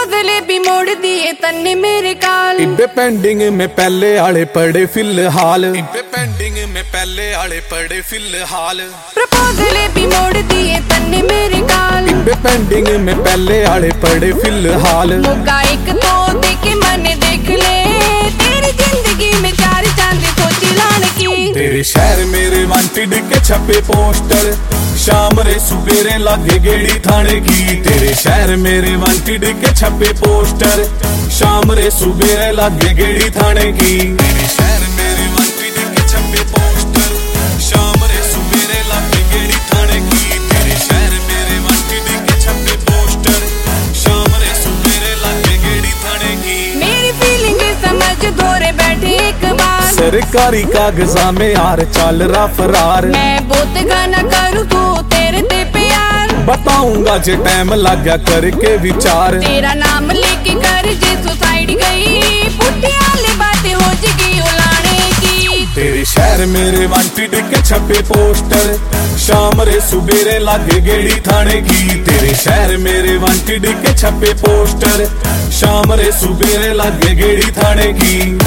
Proposal भी मोड़ दिए तन्ने मेरे काल। इब्बे पेंडिंग में पहले आले पड़े फिलहाल, इब्बे पेंडिंग में पहले आले पड़े फिलहाल। प्रपोजल भी मोड़ दिए तन्ने मेरे काल, इब्बे पेंडिंग में पहले आले पड़े फिलहाल। मौका एक तो देखे मन देख ले, तेरी जिंदगी में चार चांद सोच लाने की। तेरे शहर मेरे वांटेड के छपे पोस्टर, शाम रे सुबेरे लागे गेड़ी थाने की। तेरे शहर मेरे वांटेड के छपे पोस्टर, शाम रे सुबेरे लागे गेड़ी थाने की। तेरे शहर मेरे वांटेड के छपे पोस्टर, शाम रे सुबेरे लागे गेड़ी थाने की। तेरे शहर मेरे वांटेड के छपे पोस्टर, शाम रे सुबेरे लागे गेड़ी थाने की। मेरी फीलिंग समझ धोरे बैठे एक बार, सरकारी कागजा में यार चल रहा फरार। मैं बहुत गाना करूँ तू तेरे ते प्यार, बताऊंगा जे टाइम लग गया करके विचार। तेरा नाम लेके कर जे सुसाइड गई, पुट्ठी वाली बातें हो जाएगी उलाने की। तेरे शहर मेरे वांटेड के छपे पोस्टर, शाम रे सुबेरे लागे गेड़ी थाने की। तेरे शहर मेरे वांटेड के छपे पोस्टर, शाम रे सुबेरे लागे गेड़ी थाने की।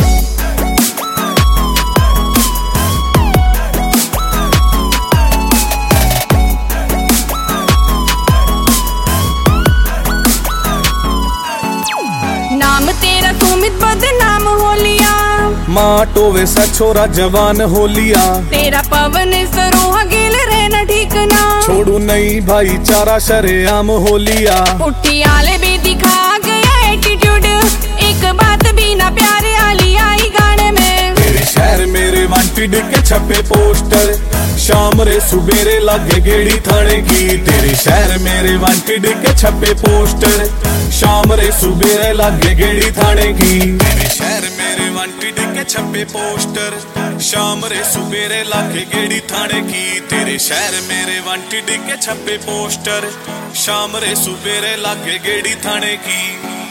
नाम तेरा सुमित बदनाम हो लिया, माँ टोवे सा छोरा जवान हो लिया। तेरा पवन सरोहा गिल रहना ठीक ना, छोड़ू नहीं भाईचारा शरेआम हो लिया। पुट्ठी आले भी दिखा गया एटीट्यूड, एक बात भी ना प्यारे आली आई गाने में। तेरे शहर मेरे वांटेड के छपे पोस्टर, शाम रे सुबेरे लागे गेड़ी थाने की। तेरे शहर मेरे वांटेड के छपे पोस्टर, शाम रे सुबेरे लागे गेड़ी थाने की। तेरे शहर मेरे वांटेड के छपे पोस्टर, शाम रे सुबेरे लागे गेड़ी थाने की। तेरे शहर मेरे वांटेड के छपे पोस्टर, शाम रे सुबेरे लागे गेड़ी थाने की।